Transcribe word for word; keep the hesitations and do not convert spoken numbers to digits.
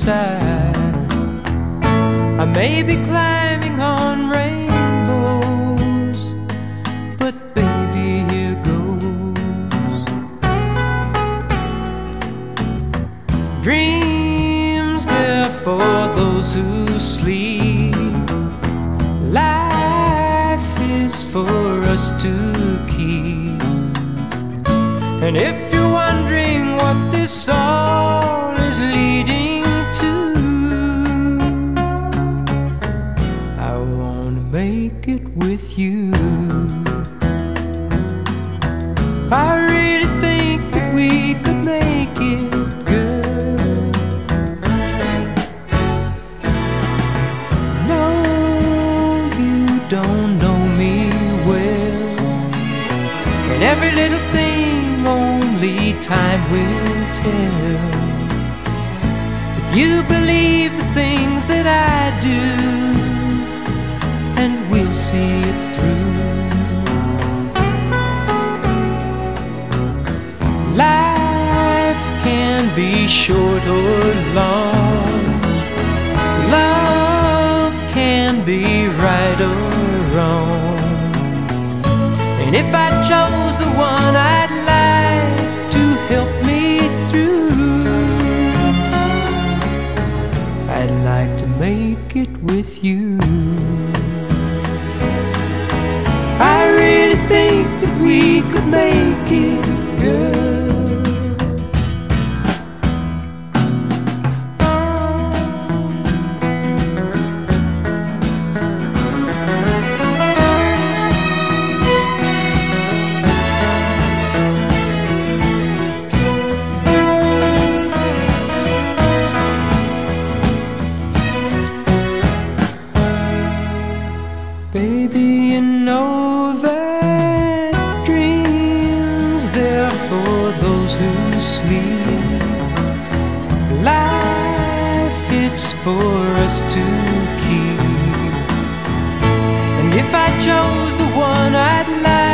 side. I may be climbing on rainbows, but baby, here goes. Dreams, they're for those who sleep. Life is for us to keep. And if you're wondering what this all is leading to, I wanna make it with you. I really think that we could make it, girl. No, you don't know me well, and every little thing only time will tell. If you believe the things that I do, and we'll see it through. Life can be short or long. Love can be right or wrong. And if I chose the one I'd like to help me through, I'd like to make it with you. I really think that we could make it, girl. Baby, you know that dreams, they're for those who sleep. Life, it's for us to keep. And if I chose the one I'd like